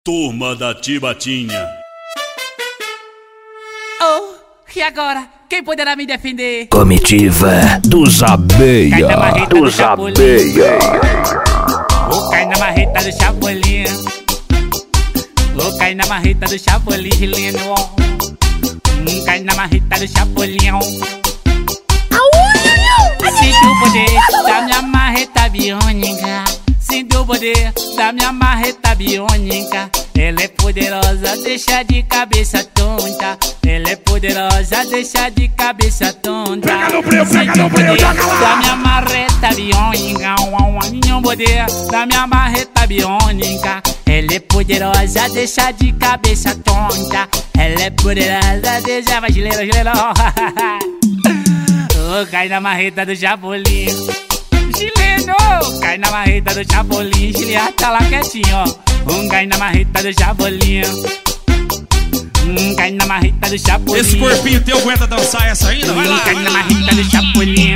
Turma da Tibatinha. Oh, e agora? Quem poderá me defender? Comitiva dos Abelha. Dos Abelha. Vou cair na marreta do Chapolin. Vou cair na marreta do Chapolin, Gileno. Cai na marreta do Chapolin. Sinto o poder da minha marreta biônica. Sinto o poder da minha marreta biônica. Ela é poderosa, deixa de cabeça tonta. Ela é poderosa, deixa de cabeça tonta. Sinto o poder da minha marreta biônica. Sinto o poder da minha marreta biônica. Ela é poderosa, deixa de cabeça tonta. Ela é poderosa, deixa... Vai, Gileno. Oh, cai na marreta do Chapolin. Gileno, cai na marreta do Chapolin. Giliar tá lá quietinho, ó. Cai na marreta do Chapolin. Cai na marreta do Chapolin. Esse corpinho teu aguenta dançar essa ainda? Vai lá. Cai na marreta do Chapolin.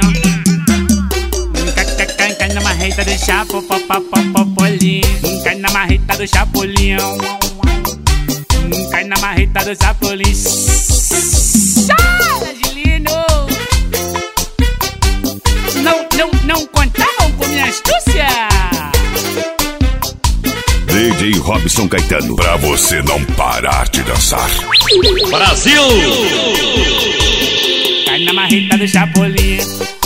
Cai na marreta do Chapolin. Cai na marreta do Chapolin. Cai na marreta do Chapolin. Sai, Gileno. Não contavam com minha astúcia. DJ Robson Caetano, pra você não parar de dançar. Brasil! Cai na marreta do Chapolin.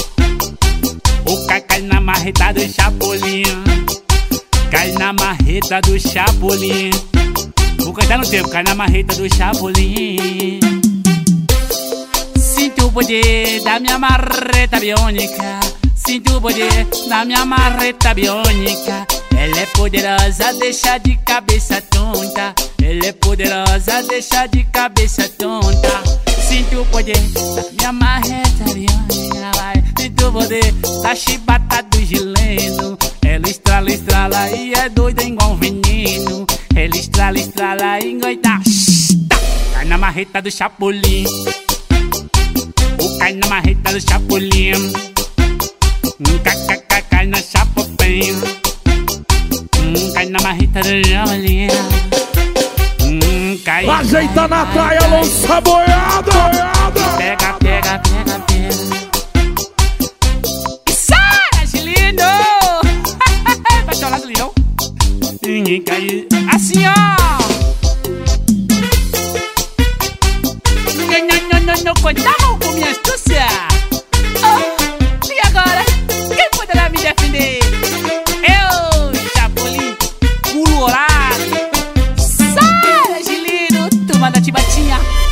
O cai na marreta do Chapolin. Cai na marreta do Chapolin. Vou cantar no tempo, cai na marreta do Chapolin. Sinto o poder da minha marreta biônica. Sinto o poder da minha marreta biônica. Ela é poderosa, deixa de cabeça tonta. Ela é poderosa, deixa de cabeça tonta. Sinto o poder da minha marreta biônica, vai. Sinto o poder da chibata do Gileno. Ela estrala, estrala e é doida igual um veneno. Ela estrala, estrala e engoita. Cai na marreta do Chapolin. Cai na marreta do Chapolin. Cai na Chapolin. Cai na marreta do Chapolin. Cai. Ajeita na praia, lança boiada. Pega, pega, pega, pega. Sai, Gileno. Vai chorar, Gileno. Ninguém cai. Assim, ó. Não contavam com minha astúcia. Oh, e agora? Quem poderá me defender? Eu, Chapolin, colorado. Sai, Gileno, turma da Tibatinha.